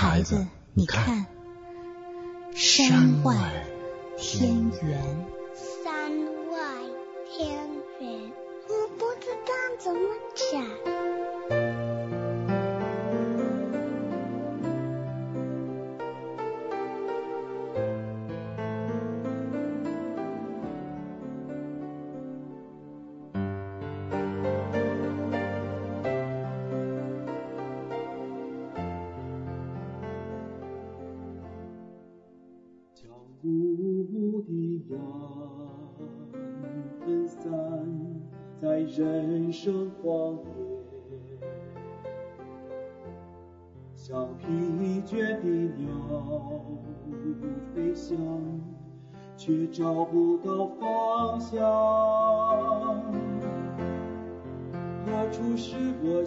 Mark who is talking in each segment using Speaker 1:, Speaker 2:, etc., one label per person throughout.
Speaker 1: 孩子，你看，山外天圆。
Speaker 2: 山外天圆，我不知道怎么讲。
Speaker 3: 雾的阳分散在人生荒野，像疲倦的鸟飞翔，却找不到方向。何处是我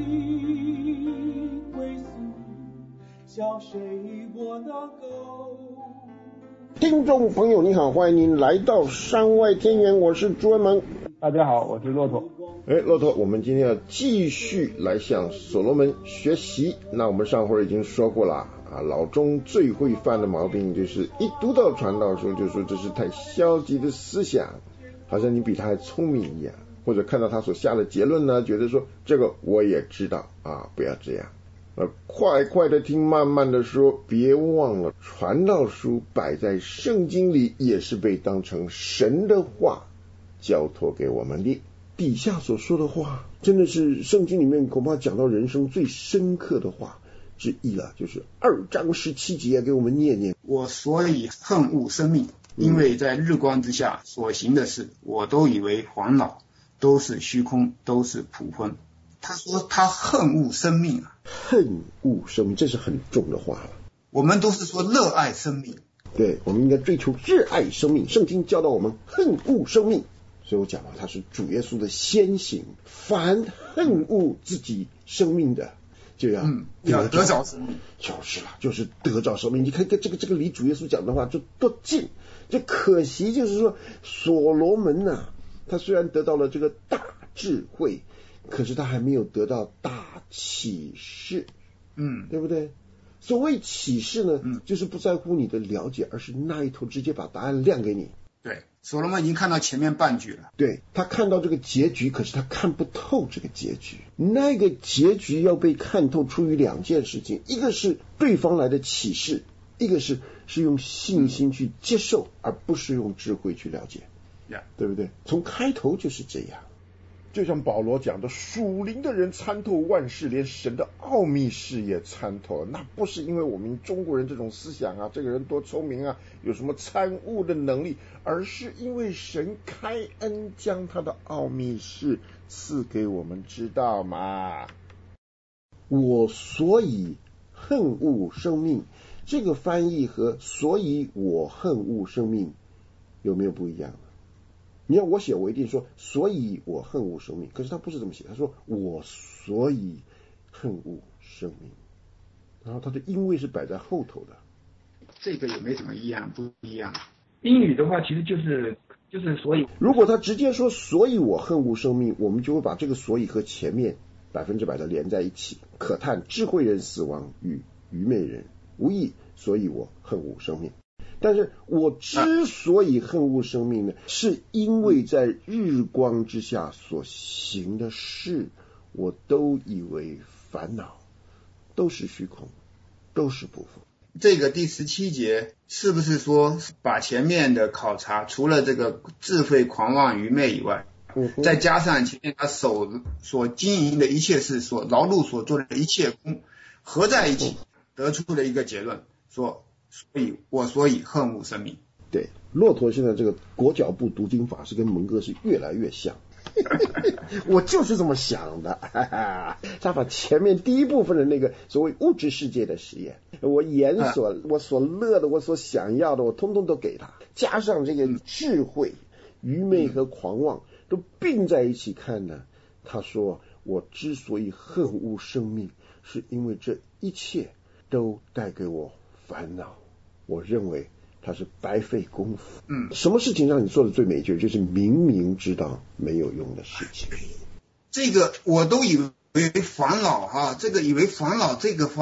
Speaker 3: 心归宿？向谁我能够？
Speaker 4: 听众朋友你好，欢迎您来到山外天圆，我是朱文萌。
Speaker 5: 大家好，我是骆驼。
Speaker 4: 骆驼，我们今天要继续来向所罗门学习。那我们上回已经说过了老中最会犯的毛病就是一读到传道书就说这是太消极的思想，好像你比他还聪明一样，或者看到他所下的结论呢，觉得说这个我也知道不要这样。快快的听，慢慢的说，别忘了传道书摆在圣经里也是被当成神的话交托给我们的。底下所说的话真的是圣经里面恐怕讲到人生最深刻的话之一了，就是2章17节，给我们念念。
Speaker 6: 我所以恨恶生命，因为在日光之下所行的事，我都以为烦恼，都是虚空，都是普昏。他说他恨恶生命
Speaker 4: 恨恶生命，这是很重的话了。
Speaker 6: 我们都是说热爱生命，
Speaker 4: 对，我们应该追求热爱生命。圣经教导我们恨恶生命，所以我讲了，他是主耶稣的先行。凡恨恶自己生命的，就要
Speaker 6: 得着生命，
Speaker 4: 就是了，就是得着生命。你看这个离主耶稣讲的话就多近。这可惜就是说，所罗门他虽然得到了这个大智慧，可是他还没有得到大启示，对不对？所谓启示呢，就是不在乎你的了解，而是那一头直接把答案亮给你。
Speaker 6: 对，所罗门已经看到前面半句了，
Speaker 4: 对，他看到这个结局，可是他看不透这个结局。那个结局要被看透，出于2件事情，一个是对方来的启示，一个是用信心去接受，而不是用智慧去了解，对不对？从开头就是这样。就像保罗讲的，属灵的人参透万事，连神的奥秘事也参透了。那不是因为我们中国人这种思想这个人多聪明有什么参悟的能力，而是因为神开恩将他的奥秘事赐给我们知道嘛。我所以恨恶生命，这个翻译和所以我恨恶生命有没有不一样？你要我写，我一定说所以我恨恶生命，可是他不是这么写，他说我所以恨恶生命，然后他的因为是摆在后头的。
Speaker 6: 这个也没什么一样不一样。
Speaker 5: 英语的话其实就是所以，
Speaker 4: 如果他直接说所以我恨恶生命，我们就会把这个所以和前面100%的连在一起。可叹智慧人死亡与愚昧人无益，所以我恨恶生命。但是我之所以恨恶生命呢，是因为在日光之下所行的事，我都以为烦恼，都是虚空，都是不服。
Speaker 6: 这个第17节是不是说把前面的考察除了这个智慧狂妄愚昧以外，再加上前面他手所经营的一切事，所劳碌所做的一切功合在一起，得出了一个结论，说所以恨恶生命。
Speaker 4: 对，骆驼现在这个裹脚布读经法是跟蒙哥是越来越像。我就是这么想的，他把前面第一部分的那个所谓物质世界的实验，我所乐的，我所想要的，我通通都给他，加上这个智慧、愚昧和狂妄都并在一起看呢。他说我之所以恨恶生命，是因为这一切都带给我烦恼，我认为它是白费功夫。什么事情让你做的最美就是明明知道没有用的事情。
Speaker 6: 这个我都以为烦恼这个以为烦恼这个话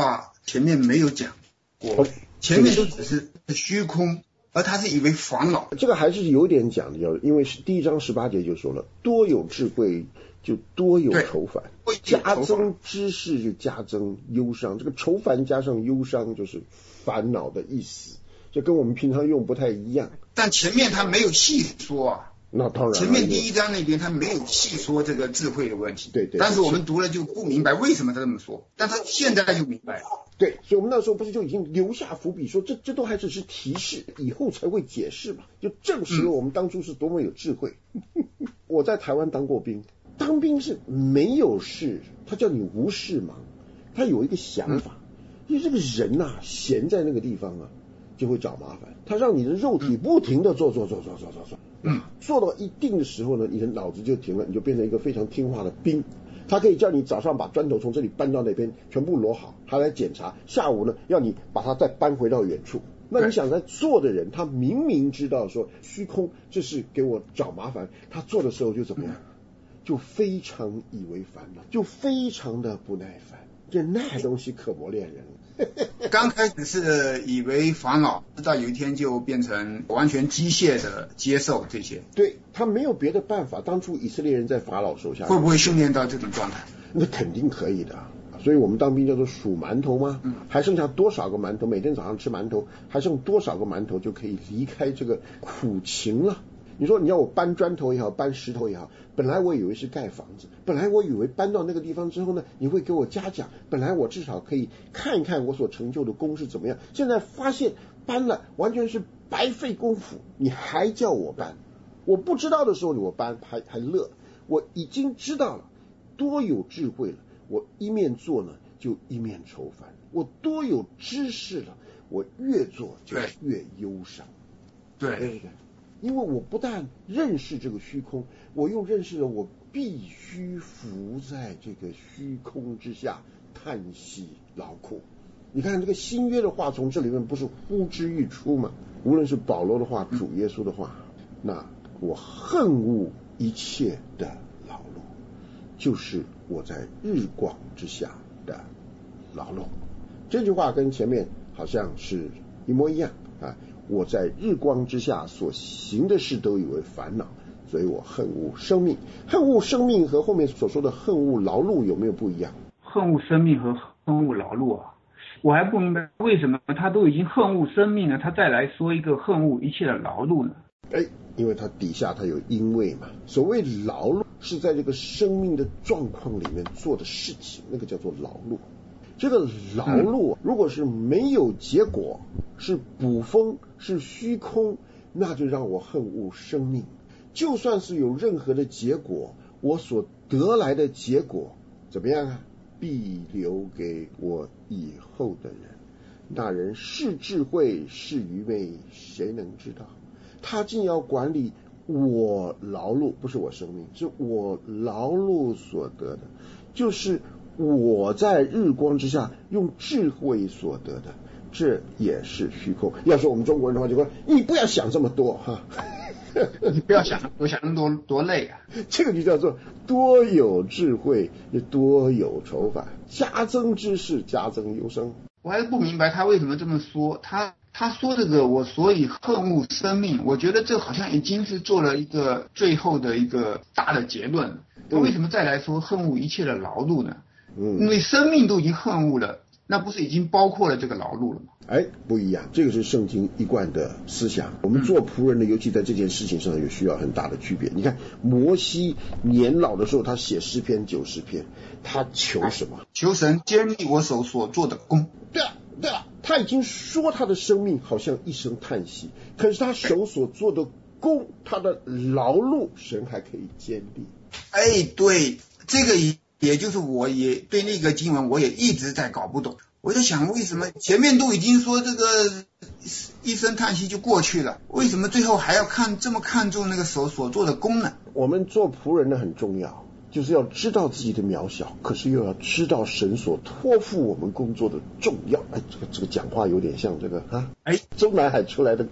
Speaker 6: 前面没有讲过，前面都只是虚空，而他是以为烦恼。
Speaker 4: 这个还是有点讲的，因为第1章18节就说了，多有智慧就多有愁烦，加增知识就加增忧伤。这个愁烦加上忧伤就是烦恼的意思，就跟我们平常用不太一样。
Speaker 6: 但前面他没有细说啊。
Speaker 4: 那当然，
Speaker 6: 前面第1章那边他没有细说这个智慧的问题，
Speaker 4: 对，
Speaker 6: 但是我们读了就不明白为什么他这么说，但他现在就明白了。
Speaker 4: 对，所以我们那时候不是就已经留下伏笔，说这都还只是提示，以后才会解释嘛，就证实了我们当初是多么有智慧。我在台湾当过兵，当兵是没有事，他叫你无事忙，他有一个想法，因为这个人啊闲在那个地方啊就会找麻烦，他让你的肉体不停的做，做到一定的时候呢，你的脑子就停了，你就变成一个非常听话的兵。他可以叫你早上把砖头从这里搬到那边，全部摞好，他来检查。下午呢，要你把它再搬回到远处。那你想在做的人，他明明知道说虚空这是给我找麻烦，他做的时候就怎么样？就非常以为烦恼，就非常的不耐烦。这那东西可磨练人了。
Speaker 6: 刚开始是以为烦恼，直到有一天就变成完全机械的接受这些。
Speaker 4: 对，他没有别的办法。当初以色列人在法老手下，
Speaker 6: 会不会训练到这种状态？
Speaker 4: 那肯定可以的。所以我们当兵叫做数馒头吗？还剩下多少个馒头？每天早上吃馒头，还剩多少个馒头就可以离开这个苦情了？你说你要我搬砖头也好，搬石头也好，本来我以为是盖房子，本来我以为搬到那个地方之后呢，你会给我嘉奖，本来我至少可以看一看我所成就的功是怎么样，现在发现搬了完全是白费功夫，你还叫我搬？我不知道的时候我搬还乐，我已经知道了，多有智慧了，我一面做呢就一面愁烦，我多有知识了，我越做就越忧伤。对，因为我不但认识这个虚空，我又认识了我必须伏在这个虚空之下叹息劳苦。你看这个新约的话从这里面不是呼之欲出吗？无论是保罗的话，主耶稣的话，那我恨恶一切的劳碌，就是我在日光之下的劳碌。这句话跟前面好像是一模一样啊。我在日光之下所行的事都以为烦恼，所以我恨恶生命。恨恶生命和后面所说的恨恶劳碌有没有不一样？
Speaker 5: 恨恶生命和恨恶劳碌啊，我还不明白为什么他都已经恨恶生命了，他再来说一个恨恶一切的劳碌呢？
Speaker 4: 因为他底下他有因为嘛。所谓劳碌是在这个生命的状况里面做的事情，那个叫做劳碌。这个劳碌如果是没有结果，是捕风，是虚空，那就让我恨恶生命。就算是有任何的结果，我所得来的结果怎么样啊？必留给我以后的人。那人是智慧是愚昧，谁能知道？他竟要管理我劳碌，不是我生命，是我劳碌所得的，就是我在日光之下用智慧所得的，这也是虚空。要说我们中国人的话，就说你不要想这么多哈，
Speaker 6: 你不要想那么多累啊。
Speaker 4: 这个就叫做多有智慧，多有愁烦，加增知识，加增忧伤。
Speaker 6: 我还是不明白他为什么这么说。他说这个我所以恨恶生命，我觉得这好像已经是做了一个最后的一个大的结论。他为什么再来说恨恶一切的劳碌呢？因为生命都已经恨恶了，那不是已经包括了这个劳碌了吗？
Speaker 4: 不一样，这个是圣经一贯的思想。我们做仆人的，尤其在这件事情上有需要很大的区别。你看摩西年老的时候，他写诗篇90篇，他求什么？
Speaker 6: 求神坚立我手所做的功。
Speaker 4: 对了，他已经说他的生命好像一声叹息，可是他手所做的功，他的劳碌，神还可以坚立。
Speaker 6: 对，这个也就是我也对那个经文我也一直在搞不懂。我在想为什么前面都已经说这个一声叹息就过去了，为什么最后还要这么看重那个手所做的功呢？
Speaker 4: 我们做仆人的很重要，就是要知道自己的渺小，可是又要知道神所托付我们工作的重要。这个讲话有点像这个中南海出来的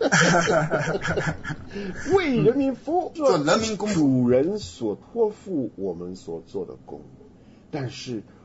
Speaker 4: 为人民服务，
Speaker 6: 做人民公仆，
Speaker 4: 主人所托付我们所做的工。但是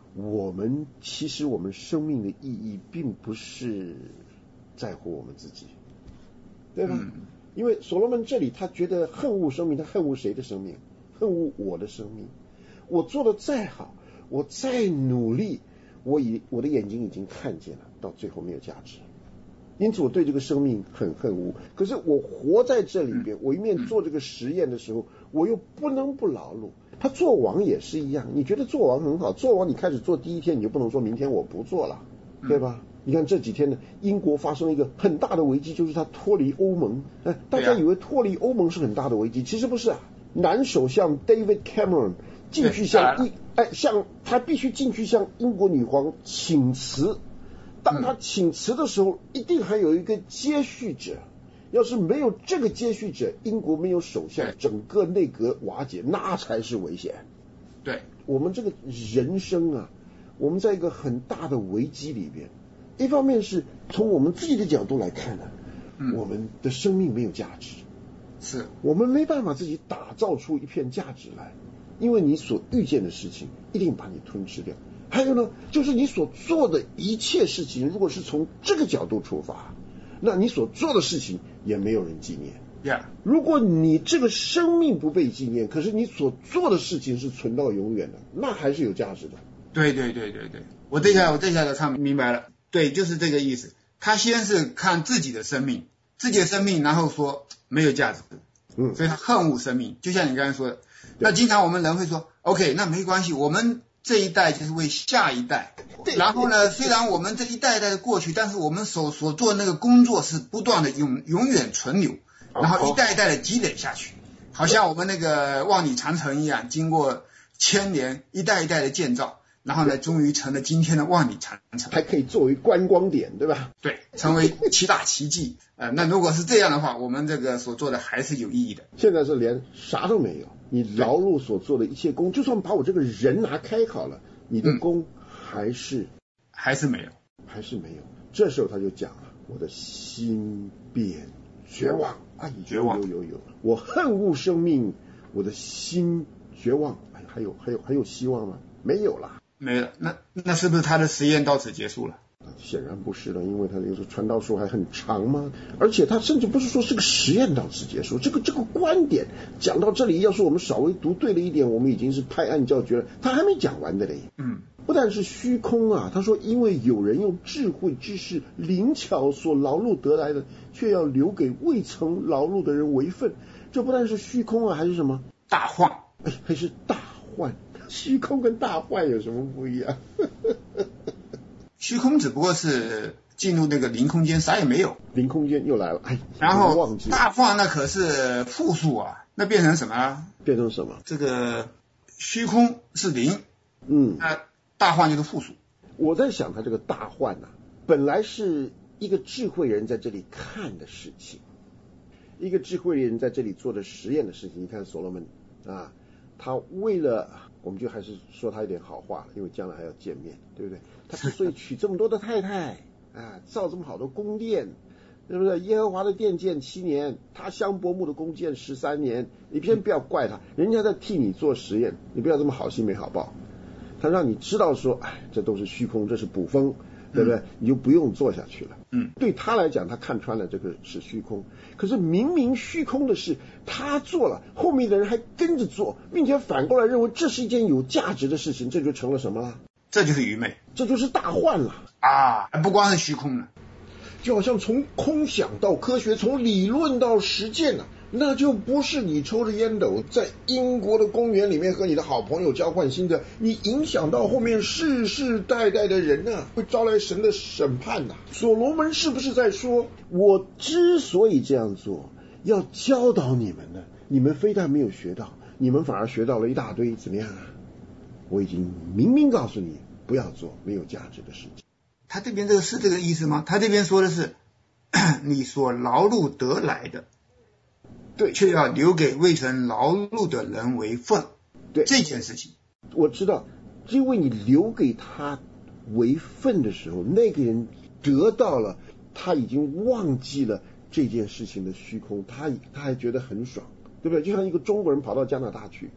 Speaker 4: 其实我们生命的意义并不是在乎我们自己，对吧？因为所罗门这里他觉得恨恶生命，他恨恶谁的生命？恨恶我的生命。我做的再好，我再努力，我的眼睛已经看见了，到最后没有价值。因此我对这个生命很恨恶。可是我活在这里边，我一面做这个实验的时候，我又不能不劳碌。他做王也是一样，你觉得做王很好，做王你开始做第一天，你就不能说明天我不做了，对吧？你看这几天呢，英国发生一个很大的危机，就是他脱离欧盟。大家以为脱离欧盟是很大的危机，其实不是啊。男首相 David Cameron 进去向他必须进去向英国女皇请辞。当他请辞的时候，一定还有一个接续者。要是没有这个接续者，英国没有首相，整个内阁瓦解，那才是危险。
Speaker 6: 对，
Speaker 4: 我们这个人生啊，我们在一个很大的危机里边。一方面是从我们自己的角度来看呢，我们的生命没有价值，
Speaker 6: 是
Speaker 4: 我们没办法自己打造出一片价值来，因为你所遇见的事情一定把你吞噬掉。还有呢，就是你所做的一切事情，如果是从这个角度出发，那你所做的事情也没有人纪念。如果你这个生命不被纪念，可是你所做的事情是存到永远的，那还是有价值的。
Speaker 6: 对，我这下就看明白了。对，就是这个意思。他先是看自己的生命，然后说没有价值，所以他恨恶生命。就像你刚才说的，那经常我们人会说 ，OK， 那没关系，我们这一代就是为下一代。然后呢，虽然我们这一代一代的过去，但是我们所做的那个工作是不断的永远存留，然后一代一代的积累下去，好像我们那个万里长城一样，经过千年一代一代的建造，然后呢，终于成了今天的万里长城，
Speaker 4: 还可以作为观光点，对吧？
Speaker 6: 对，成为七大奇迹。那如果是这样的话，我们这个所做的还是有意义的。
Speaker 4: 现在是连啥都没有，你劳碌所做的一切功，就算把我这个人拿开好了，你的功还是没有。这时候他就讲了，我的心变绝望。绝望，有，我恨恶生命，我的心绝望。还有希望吗？没有了。
Speaker 6: 那是不是他的实验到此结束了？
Speaker 4: 显然不是了，因为他有时候传道书还很长嘛，而且他甚至不是说是个实验到此结束，这个观点讲到这里，要是我们稍微读对了一点，我们已经是拍案叫绝了。他还没讲完的嘞。不但是虚空啊，他说因为有人用智慧知识灵巧所劳碌得来的，却要留给未曾劳碌的人为分。这不但是虚空啊，还是什么
Speaker 6: 大幻？
Speaker 4: 还是大幻。虚空跟大幻有什么不一样？
Speaker 6: 虚空只不过是进入那个零空间，啥也没有。
Speaker 4: 零空间又来了，
Speaker 6: 然后大幻那可是复数啊，那变成什么了？
Speaker 4: 变成什么？
Speaker 6: 这个虚空是零，大幻就是复数。我
Speaker 4: 在想他这个大幻啊，本来是一个智慧人在这里看的事情，一个智慧人在这里做的实验的事情。你看所罗门啊，他为了，我们就还是说他一点好话，因为将来还要见面，对不对？他之所以娶这么多的太太造这么好的宫殿，对不对？耶和华的殿建7年，他香柏木的宫建13年，你先不要怪他，人家在替你做实验，你不要这么好心没好报。他让你知道说，这都是虚空，这是捕风，对不对？你就不用做下去了。对他来讲，他看穿了这个是虚空。可是明明虚空的事，他做了，后面的人还跟着做，并且反过来认为这是一件有价值的事情，这就成了什么了？
Speaker 6: 这就是愚昧，
Speaker 4: 这就是大幻了
Speaker 6: 不光是虚空了，
Speaker 4: 就好像从空想到科学，从理论到实践了。那就不是你抽着烟斗在英国的公园里面和你的好朋友交换心得，你影响到后面世世代代的人会招来神的审判所罗门是不是在说，我之所以这样做，要教导你们呢？你们非但没有学到，你们反而学到了一大堆，怎么样我已经明明告诉你，不要做没有价值的事情。
Speaker 6: 他这边是这个意思吗？他这边说的是你所劳碌得来的，对，却要留给未曾劳碌的人为分。对这件事情，
Speaker 4: 我知道，因为你留给他为分的时候，那个人得到了，他已经忘记了这件事情的虚空，他还觉得很爽，对不对？就像一个中国人跑到加拿大去，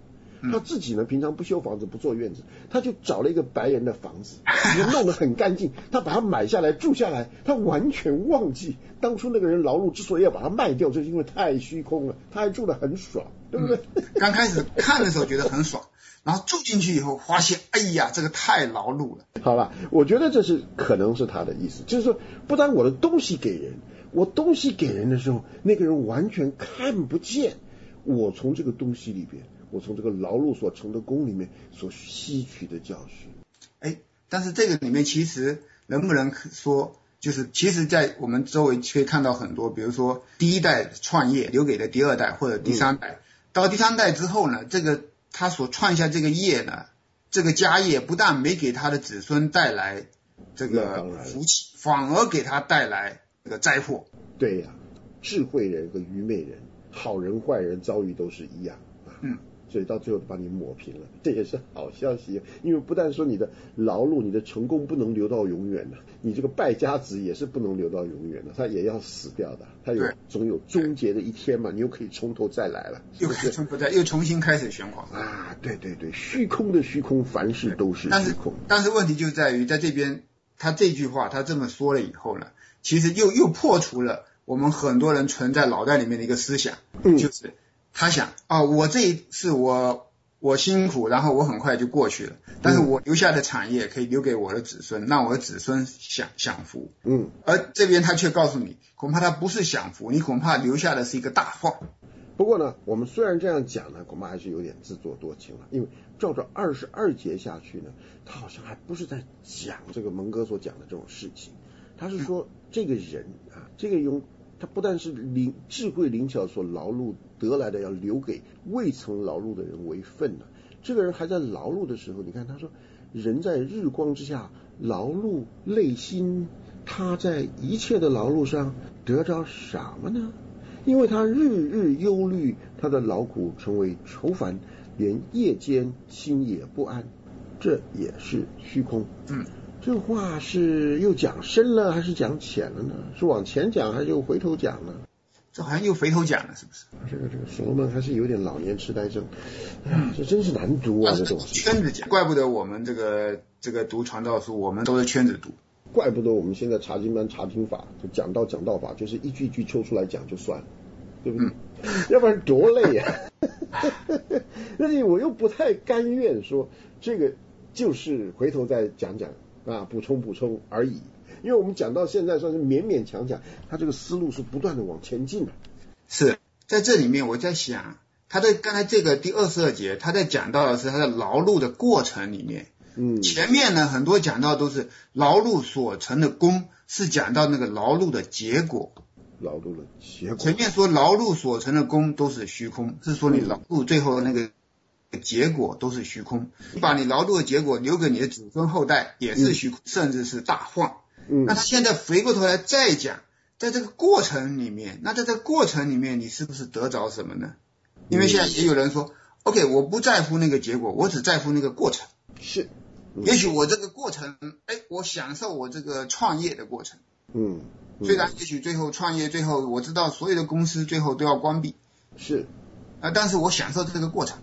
Speaker 4: 他自己呢平常不修房子不做院子，他就找了一个白人的房子，也弄得很干净，他把它买下来住下来，他完全忘记当初那个人劳碌之所以要把它卖掉，就是因为太虚空了，他还住得很爽，对不对？
Speaker 6: 刚开始看的时候觉得很爽，然后住进去以后发现，哎呀，这个太劳碌了。
Speaker 4: 好吧，我觉得这是可能是他的意思，就是说不但我的东西给人，我东西给人的时候，那个人完全看不见我从这个东西里边，我从这个劳碌所成的功里面所吸取的教训。
Speaker 6: 哎，但是这个里面其实能不能说，就是其实在我们周围可以看到很多，比如说第一代创业留给了第二代或者第三代，到第三代之后呢，这个他所创下这个业呢，这个家业不但没给他的子孙带来这个福气，反而给他带来这个灾祸。
Speaker 4: 对呀，智慧人和愚昧人，好人坏人遭遇都是一样。所以到最后把你抹平了，这也是好消息。因为不但说你的劳碌、你的成功不能留到永远的，你这个败家子也是不能留到永远的，他也要死掉的，他总有终结的一天嘛，你又可以从头再来了，
Speaker 6: 又可以从头再又重新开始循环
Speaker 4: 啊！对对对，虚空的虚空，凡事都是虚空。
Speaker 6: 但是问题就在于，在这边他这句话他这么说了以后呢，其实又破除了我们很多人存在脑袋里面的一个思想，就是他想我这一次我辛苦，然后我很快就过去了，但是我留下的产业可以留给我的子孙，让我的子孙享福。而这边他却告诉你，恐怕他不是享福，你恐怕留下的是一个大患。
Speaker 4: 不过呢，我们虽然这样讲呢，恐怕还是有点自作多情了，因为照着22节下去呢，他好像还不是在讲这个蒙哥所讲的这种事情，他是说这个人这个用他不但是智慧灵巧所劳碌得来的，要留给未曾劳碌的人为分呢。这个人还在劳碌的时候，你看他说，人在日光之下劳碌累辛，他在一切的劳碌上得着什么呢？因为他日日忧虑，他的劳苦成为愁烦，连夜间心也不安，这也是虚空。这话是又讲深了还是讲浅了呢？是往前讲还是又回头讲呢？
Speaker 6: 这好像又回头讲了，是不是？
Speaker 4: 这个所罗门还是有点老年痴呆症，这真是难读啊！这东西
Speaker 6: 圈子讲，怪不得我们这个读传道书，我们都是圈子读，
Speaker 4: 怪不得我们现在查经班查经法，就讲道法，就是一句一句抽出来讲就算了，对不对？要不然多累啊！但是我又不太甘愿说这个就是回头再讲讲。补充而已，因为我们讲到现在算是勉勉强强，他这个思路是不断的往前进的。
Speaker 6: 是在这里面我在想，他在刚才这个第22节，他在讲到的是他的劳碌的过程里面，前面呢很多讲到都是劳碌所成的功，是讲到那个劳碌的结果。
Speaker 4: 劳碌的结果，
Speaker 6: 前面说劳碌所成的功都是虚空，是说你劳碌最后那个结果都是虚空，你把你劳碌的结果留给你的子孙后代也是虚空，甚至是大患。那他现在回过头来再讲，在这个过程里面，那在这个过程里面你是不是得着什么呢？因为现在也有人说 OK， 我不在乎那个结果，我只在乎那个过程。
Speaker 4: 是，
Speaker 6: 也许我这个过程我享受我这个创业的过程。虽然也许最后创业，最后我知道所有的公司最后都要关闭，
Speaker 4: 是
Speaker 6: 但是我享受这个过程。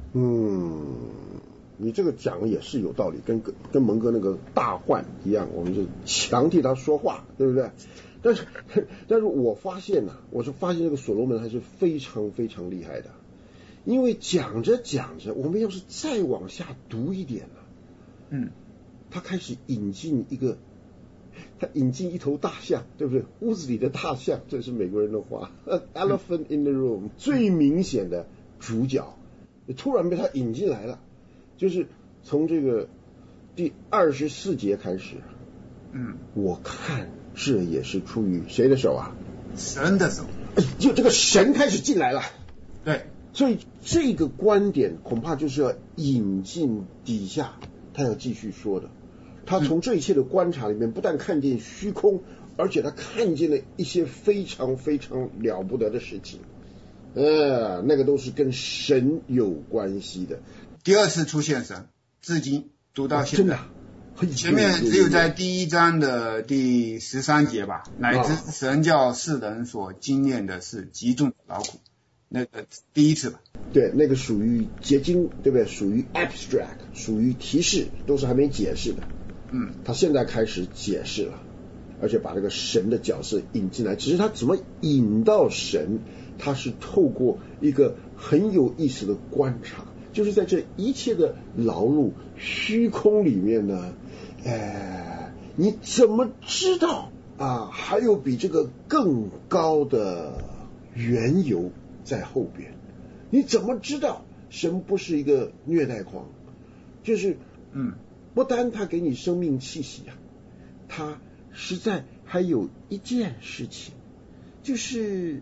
Speaker 4: 你这个讲也是有道理，跟蒙哥那个大患一样，我们就强替他说话，对不对？但是我发现我是发现这个所罗门还是非常非常厉害的，因为讲着讲着，我们要是再往下读一点他开始引进一头大象，对不对？屋子里的大象，这是美国人的话，elephant in the room， 最明显的主角。突然被他引进来了，就是从这个第24节开始，我看这也是出于谁的手啊？
Speaker 6: 神的手，
Speaker 4: 就这个神开始进来了。
Speaker 6: 对，
Speaker 4: 所以这个观点恐怕就是要引进底下他要继续说的。他从这一切的观察里面，不但看见虚空，而且他看见了一些非常非常了不得的事情。那个都是跟神有关系的。
Speaker 6: 第二次出现神，至今读到现在，
Speaker 4: 真的，
Speaker 6: 前面只有在第1章的第13节吧，乃至神叫世人所经验的是极重的劳苦， 那个第一次吧。
Speaker 4: 对，那个属于结晶，对不对？属于 abstract， 属于提示，都是还没解释的。他现在开始解释了，而且把这个神的角色引进来。只是他怎么引到神，他是透过一个很有意思的观察，就是在这一切的劳碌虚空里面呢，你怎么知道啊？还有比这个更高的缘由在后边？你怎么知道神不是一个虐待狂？就是不单他给你生命气息啊，他实在还有一件事情，就是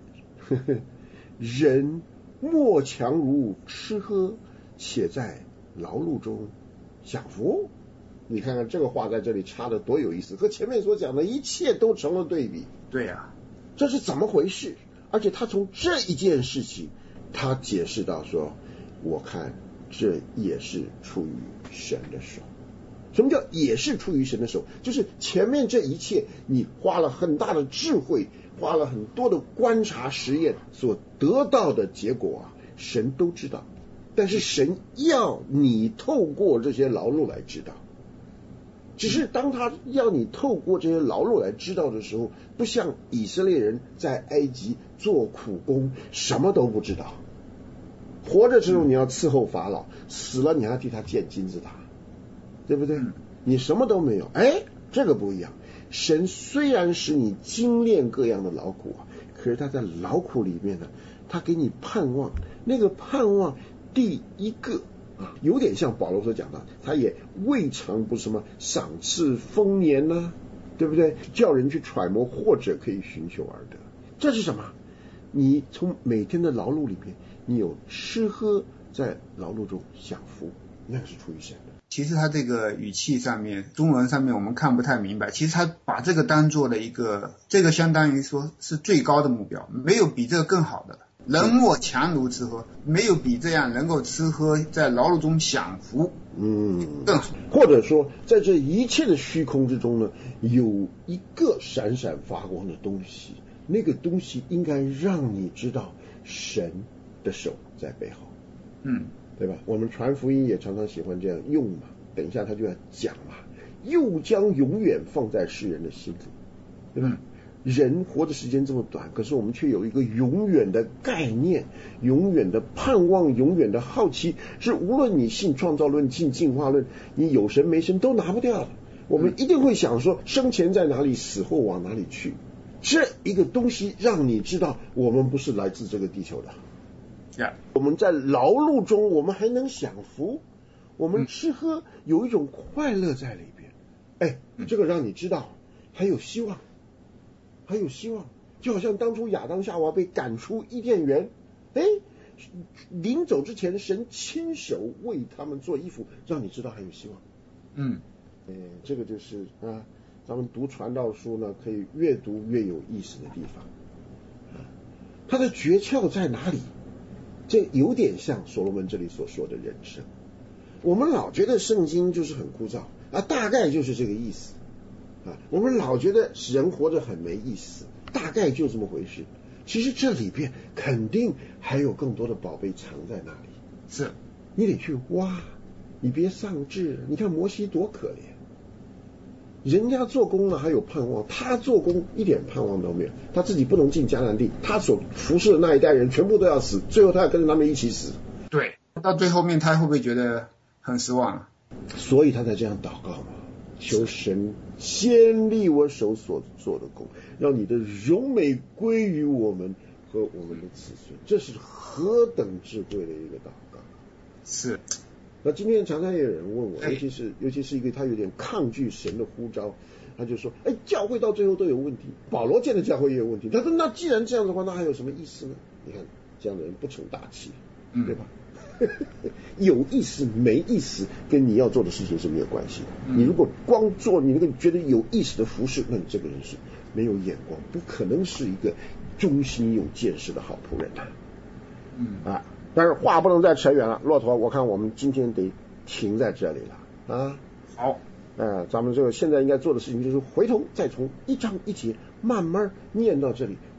Speaker 4: 人莫强如吃喝，且在劳碌中享福。你看看这个话在这里插的多有意思，和前面所讲的一切都成了对比。
Speaker 6: 对呀，
Speaker 4: 这是怎么回事？而且他从这一件事情，他解释到说，我看这也是出于神的手。什么叫也是出于神的手？就是前面这一切你花了很大的智慧，花了很多的观察实验所得到的结果啊，神都知道，但是神要你透过这些劳碌来知道。只是当他要你透过这些劳碌来知道的时候，不像以色列人在埃及做苦工什么都不知道，活着之后你要伺候法老，死了你还要替他建金字塔，对不对？你什么都没有。这个不一样，神虽然使你精炼各样的劳苦啊，可是他在劳苦里面呢，他给你盼望。那个盼望第一个有点像保罗所讲的，他也未尝不什么赏赐丰年呢，对不对？叫人去揣摩，或者可以寻求而得。这是什么？你从每天的劳碌里面，你有吃喝，在劳碌中享福，那是出于神的。
Speaker 6: 其实他这个语气上面，中文上面我们看不太明白。其实他把这个当做了一个，这个相当于说是最高的目标，没有比这个更好的了。人莫强如吃喝，没有比这样能够吃喝在劳碌中享福更好。
Speaker 4: 或者说在这一切的虚空之中呢，有一个闪闪发光的东西，那个东西应该让你知道神的手在背后。对吧？我们传福音也常常喜欢这样用嘛，等一下他就要讲嘛，又将永远放在世人的心里，对吧？人活的时间这么短，可是我们却有一个永远的概念，永远的盼望，永远的好奇，是无论你信创造论、信进化论，你有神没神都拿不掉的。我们一定会想说，生前在哪里，死后往哪里去。这一个东西让你知道，我们不是来自这个地球的。我们在劳碌中，我们还能享福，我们吃喝有一种快乐在里边。这个让你知道还有希望，还有希望。就好像当初亚当夏娃被赶出伊甸园，临走之前，神亲手为他们做衣服，让你知道还有希望。这个就是咱们读传道书呢，可以越读越有意思的地方。它的诀窍在哪里？这有点像所罗门这里所说的人生。我们老觉得圣经就是很枯燥大概就是这个意思我们老觉得人活着很没意思，大概就这么回事。其实这里边肯定还有更多的宝贝藏在那里，
Speaker 6: 是
Speaker 4: 你得去挖，你别丧志。你看摩西多可怜，人家做工了还有盼望，他做工一点盼望都没有，他自己不能进迦南地，他所服侍的那一代人全部都要死，最后他要跟着他们一起死。
Speaker 6: 对，到最后面他会不会觉得很失望
Speaker 4: 所以他才这样祷告嘛，求神先立我手所做的工，让你的荣美归于我们和我们的子孙。这是何等智慧的一个祷告。
Speaker 6: 是。
Speaker 4: 那今天常常也有人问我，尤其是一个他有点抗拒神的呼召，他就说教会到最后都有问题，保罗建的教会也有问题。他说那既然这样的话，那还有什么意思呢？你看这样的人不成大器，对吧？有意思没意思跟你要做的事情是没有关系的。你如果光做你那个觉得有意思的服事，那你这个人是没有眼光，不可能是一个忠心有见识的好仆人但是话不能再扯远了，骆驼，我看我们今天得停在这里了
Speaker 6: 好，
Speaker 4: 咱们这个现在应该做的事情就是回头再从一章一节慢慢念到这里，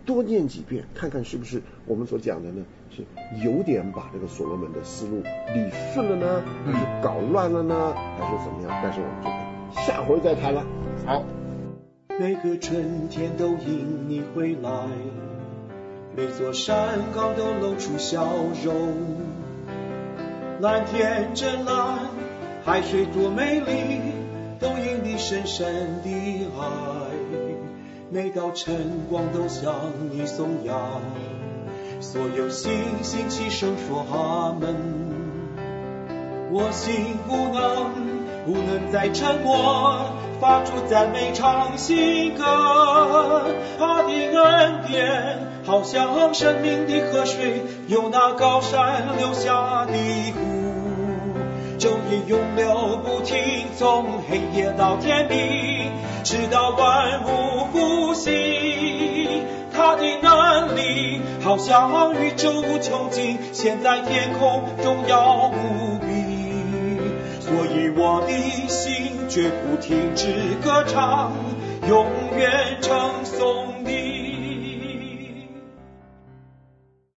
Speaker 4: 多念几遍，看看是不是我们所讲的呢，是有点把这个所罗门的思路理顺了呢，还是搞乱了呢，还是怎么样？但是我们就可以下回再谈了。好，
Speaker 3: 每个春天都因你回来，每座山岗都露出笑容，蓝天真蓝，海水多美丽，都因你深深的爱。每道晨光都向你颂扬，所有星星齐声说阿门。我心不能再沉默，发出赞美唱新歌。他的恩典好像生命的河水，由那高山流下的湖，昼夜永流不停，从黑夜到天明，直到万物复兴。他的能力好像宇宙无穷尽，现在天空荣耀无比。所以我的心绝不停止歌唱，永远称颂你。